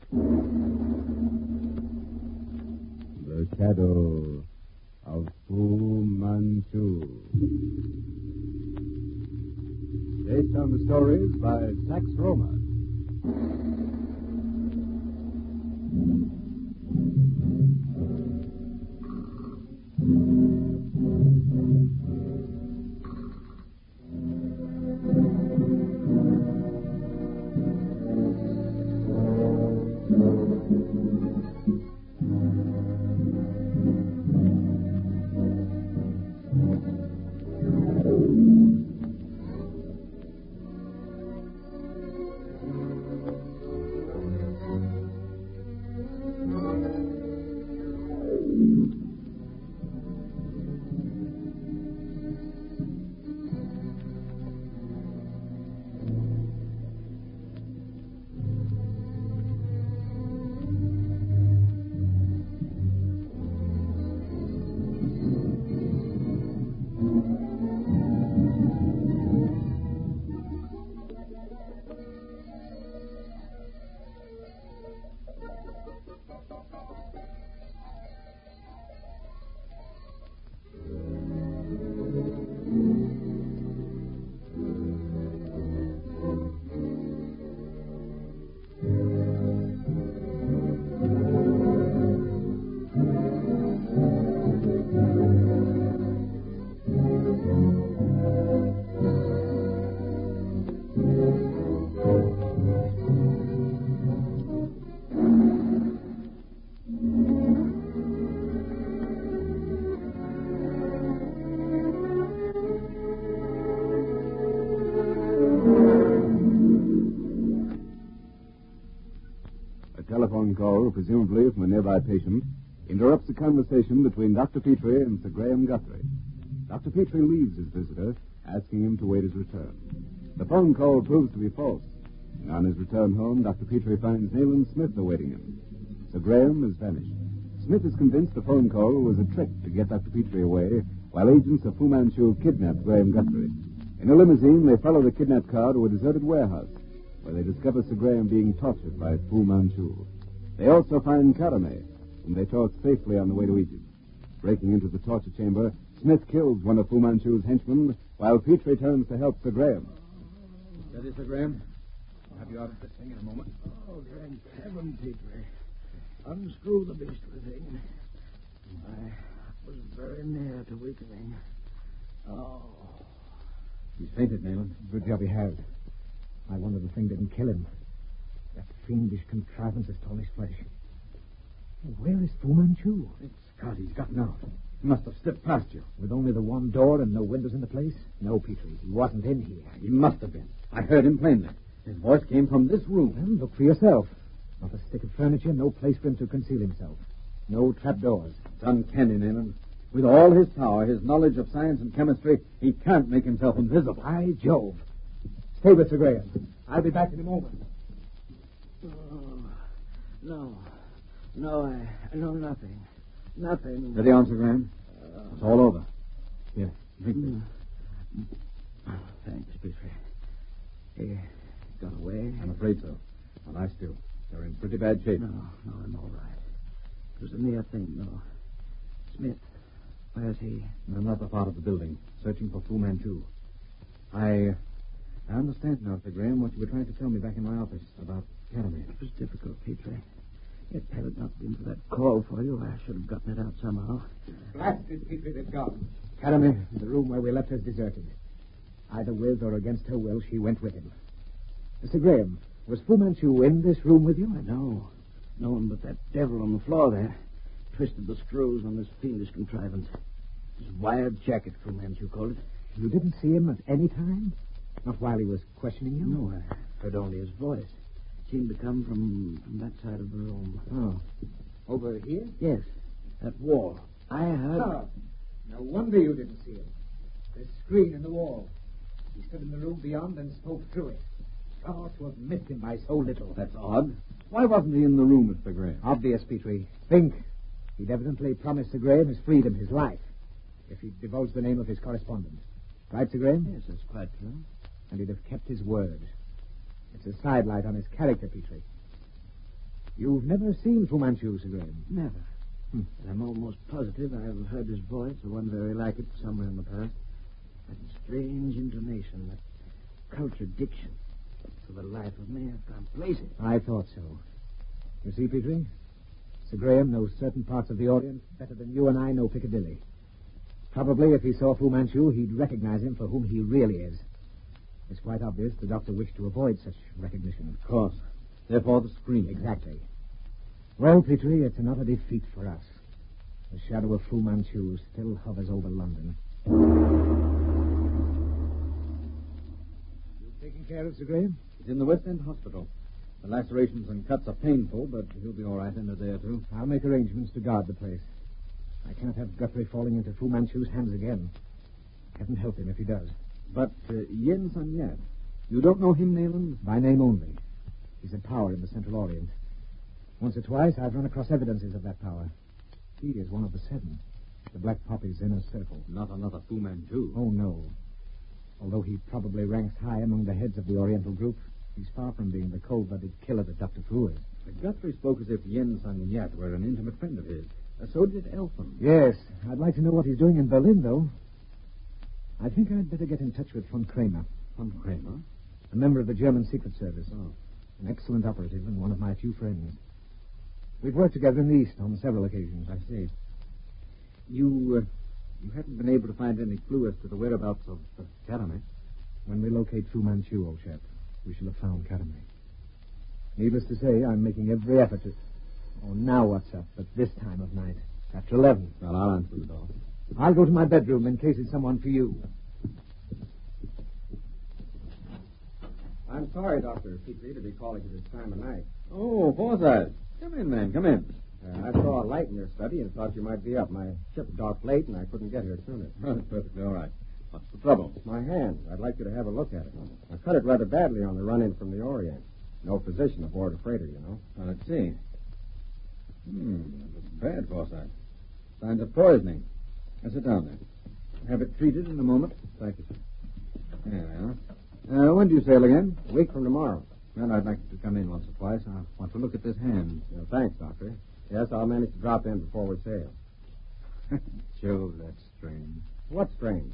The Shadow of Fu Manchu. Based on the stories by Sax Roma. Telephone call, presumably from a nearby patient, interrupts the conversation between Dr. Petrie and Sir Graham Guthrie. Dr. Petrie leaves his visitor, asking him to wait his return. The phone call proves to be false. On his return home, Dr. Petrie finds Nayland Smith awaiting him. Sir Graham has vanished. Smith is convinced the phone call was a trick to get Dr. Petrie away, while agents of Fu Manchu kidnapped Graham Guthrie. In a limousine, they follow the kidnapped car to a deserted warehouse, where they discover Sir Graham being tortured by Fu Manchu. They also find Karame, whom they towed safely on the way to Egypt. Breaking into the torture chamber, Smith kills one of Fu Manchu's henchmen, while Petrie turns to help Sir Graham. Steady, Sir Graham. I'll have you out of this thing in a moment. Oh, thank heaven, Petrie. Unscrew the beastly thing. I was very near to weakening. Oh. He's fainted, Nayland. Good job he has. I wonder the thing didn't kill him. That fiendish contrivance has torn his flesh. Where is Fu Manchu? Great Scott, he's gotten out. He must have slipped past you. With only the one door and no windows in the place? No, Petrie. He wasn't in here. He must have been. I heard him plainly. His voice came from this room. Well, look for yourself. Not a stick of furniture, no place for him to conceal himself. No trapdoors. It's uncanny, Nayland. With all his power, his knowledge of science and chemistry, he can't make himself invisible. By Jove. Stay with Sir Graham. I'll be back in a moment. Oh, no, I know nothing. Nothing. Steady on, Sir Graham. It's all over. Here, drink this. Thanks, Petrie. He got away? I'm afraid so. But I still. They're in pretty bad shape. No, I'm all right. It was a mere thing, though. Smith, where's he? In another part of the building, searching for Fu Manchu. I understand now, Sir Graham, what you were trying to tell me back in my office about Academy. It was difficult, Petrie. Yet had it not been for that call for you, I should have gotten it out somehow. Blasted Petrie, they've gone. Academy, the room where we left her is deserted. Either with or against her will, she went with him. Mr. Graham, was Fu Manchu in this room with you? I know. No one but that devil on the floor there twisted the screws on this fiendish contrivance. His wired jacket, Fu Manchu called it. You didn't see him at any time? Not while he was questioning you? No, I heard only his voice. It seemed to come from that side of the room. Oh. Over here? Yes, that wall. I heard... Oh. No wonder you didn't see him. There's a screen in the wall. He stood in the room beyond and spoke through it. Oh, to have missed him by so little. That's odd. Why wasn't he in the room, Mr. Graham? Obvious, Petrie. Think. He'd evidently promised Sir Graham his freedom, his life, if he'd divulged the name of his correspondent. Right, Sir Graham? Yes, that's quite true. And he'd have kept his word. It's a sidelight on his character, Petrie. You've never seen Fu Manchu, Sir Graham? Never. And I'm almost positive I've heard his voice, or one very like it, somewhere in the past. That strange intonation, that cultured diction. For the life of me, I can't place it. I thought so. You see, Petrie? Sir Graham knows certain parts of the Orient better than you and I know Piccadilly. Probably if he saw Fu Manchu, he'd recognize him for whom he really is. It's quite obvious the doctor wished to avoid such recognition. Of course. Therefore, the screen. Exactly. Well, Petrie, it's another defeat for us. The shadow of Fu Manchu still hovers over London. You taking care of Sir Graham? He's in the West End Hospital. The lacerations and cuts are painful, but he'll be all right in a day or two. I'll make arrangements to guard the place. I can't have Guthrie falling into Fu Manchu's hands again. Heaven help him if he does. But Yen Sun Yat, you don't know him, Nayland? By name only. He's a power in the Central Orient. Once or twice, I've run across evidences of that power. He is one of the 7, the Black Poppy's inner circle. Not another Fu Manchu. Oh, no. Although he probably ranks high among the heads of the Oriental group, he's far from being the cold-blooded killer that Dr. Fu is. Guthrie spoke as if Yen Sun Yat were an intimate friend of his. So did Eltham. Yes. I'd like to know what he's doing in Berlin, though. I think I'd better get in touch with von Kramer. Von Kramer? A member of the German Secret Service. Oh. An excellent operative and one of my few friends. We've worked together in the East on several occasions. I see. You haven't been able to find any clue as to the whereabouts of Caramel? When we locate Fu Manchu, old chap, we shall have found Caramel. Needless to say, I'm making every effort to... Oh, now what's up at this time of night? After 11. Well, I'll answer the door. I'll go to my bedroom in case it's someone for you. I'm sorry, Dr. Petrie, to be calling at this time of night. Oh, Forsyth. Come in, man. Come in. I saw a light in your study and thought you might be up. My ship docked late and I couldn't get here sooner. Oh, that's perfectly all right. What's the trouble? My hand. I'd like you to have a look at it. I cut it rather badly on the run-in from the Orient. No physician aboard a freighter, you know. Well, let's see. That looks bad, Forsyth. Signs of poisoning. Now, sit down there. Have it treated in a moment. Thank you, sir. There we are. When do you sail again? A week from tomorrow. Well, I'd like you to come in once or twice. I want to look at this hand. Thanks, Doctor. Yes, I'll manage to drop in before we sail. Jove, that's strange. What's strange?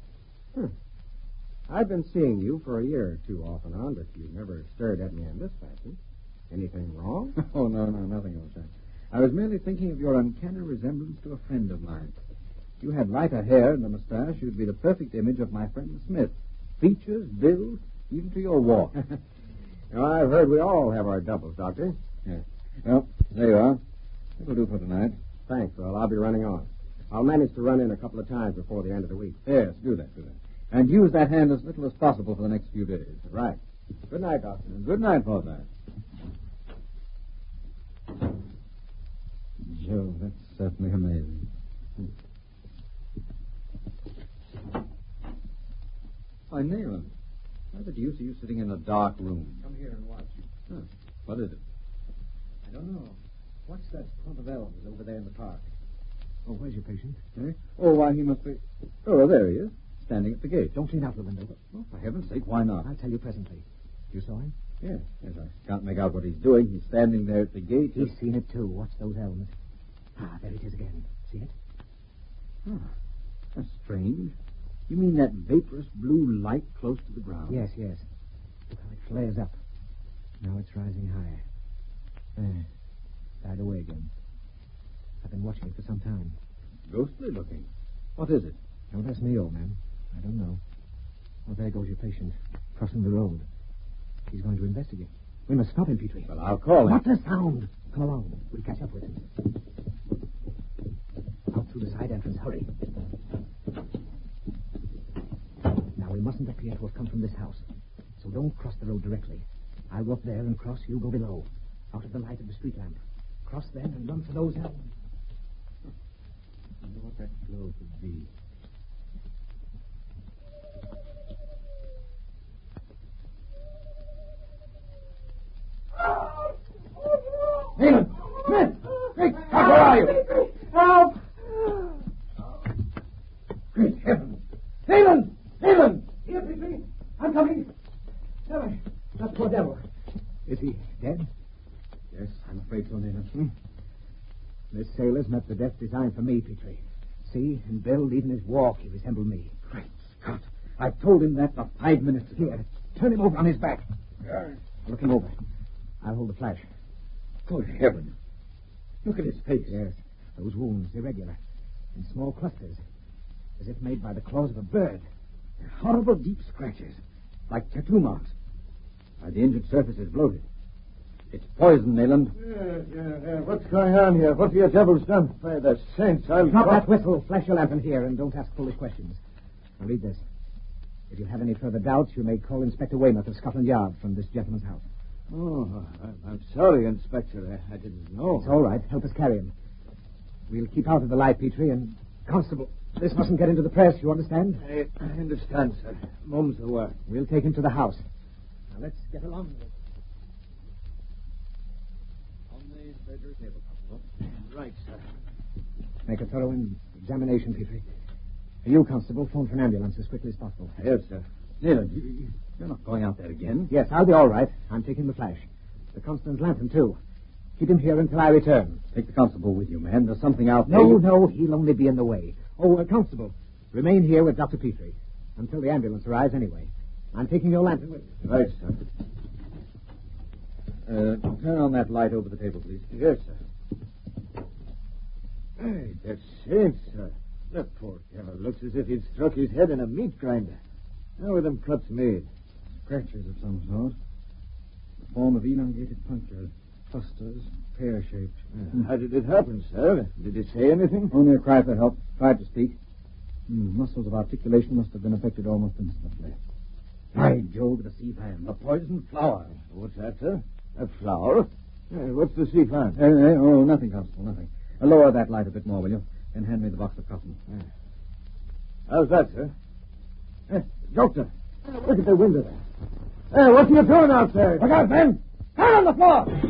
I've been seeing you for a year or two off and on, but you never stared at me in this fashion. Anything wrong? Oh, no, nothing of that. I was merely thinking of your uncanny resemblance to a friend of mine. If you had lighter hair and a mustache, you'd be the perfect image of my friend Smith. Features, build, even to your walk. I've heard we all have our doubles, Doctor. Yes. Well, there you are. That'll do for tonight. Thanks, well, I'll be running on. I'll manage to run in a couple of times before the end of the week. Yes, do that. And use that hand as little as possible for the next few days. Right. Good night, Doctor. Good night, Forsyth. Jove, that's certainly amazing. Why, Nayland, why the deuce are you sitting in a dark room? Come here and watch. Huh. What is it? I don't know. What's that clump of elms over there in the park? Oh, where's your patient? Eh? Oh, why, he must be... Oh, there he is, standing at the gate. Don't lean out the window. Oh, for heaven's sake, why not? I'll tell you presently. You saw him? Yes, I can't make out what he's doing. He's standing there at the gate. He's seen it, too. Watch those elms. There it is again. See it? That's strange. You mean that vaporous blue light close to the ground? Yes. Look how it flares up. Now it's rising higher. There. Died away again. I've been watching it for some time. Ghostly looking. What is it? Don't ask me, old man. I don't know. Oh, there goes your patient, crossing the road. He's going to investigate. We must stop him, Petrie. Well, I'll call him. Not a sound. Come along. We'll catch up with him. Out through the side entrance. Hurry. Now, we mustn't appear to have come from this house. So don't cross the road directly. I'll go up there and cross. You go below. Out of the light of the street lamp. Cross then and run for those elms. I wonder what that glow could be. Nayland! Smith! Great Scott, where are you? Help! Great heavens! Nayland! Nayland! Here, Petrie. I'm coming. Tell me. That poor devil. Is he dead? Yes, I'm afraid so, Nayland. This sailor's met the death designed for me, Petrie. See, in build, even his walk, he resembled me. Great Scott. I told him that for 5 minutes. Here, turn him over on his back. Look him over. I'll hold the flash. Good heaven. Look at his face. Yes, those wounds, irregular, in small clusters, as if made by the claws of a bird. Horrible deep scratches, like tattoo marks. The injured surface is bloated. It's poison, Nayland. Yeah. What's going on here? What have you devils done? By the saints, I'll... Drop that whistle, flash your lantern here, and don't ask foolish questions. Now read this. If you have any further doubts, you may call Inspector Weymouth of Scotland Yard from this gentleman's house. Oh, I'm sorry, Inspector. I didn't know. It's all right. Help us carry him. We'll keep out of the light, Petrie, and... Constable, this mustn't get into the press, you understand? I understand, sir. Mum's the word. We'll take him to the house. Now, let's get along with it. On the bedroom table, Constable. Right, sir. Make a thorough examination, Petrie. You, Constable, phone for an ambulance as quickly as possible. Yes, sir. Nayland, you're not going out there again. Yes, I'll be all right. I'm taking the flash. The constable's lantern, too. Keep him here until I return. Take the constable with you, man. There's something out there. No, he'll only be in the way. Oh, Constable, remain here with Dr. Petrie. Until the ambulance arrives, anyway. I'm taking your lantern with me. Right, sir. Turn on that light over the table, please. Yes, sir. Hey, the saints, sir. The poor devil looks as if he'd struck his head in a meat grinder. How were them cuts made? Scratches of some sort. The form of elongated punctures. Clusters, pear-shaped. How did it happen, sir? Did it say anything? Only a cry for help. Tried to speak. Muscles of articulation must have been affected almost instantly. By Jove, the sea fan. A poisoned flower. What's that, sir? A flower? What's the sea fan? Oh, nothing, Constable, nothing. Lower that light a bit more, will you? Then hand me the box of cotton. How's that, sir? Doctor, look at the window there. Hey, what are you doing out there? Look out, men! Down on the floor!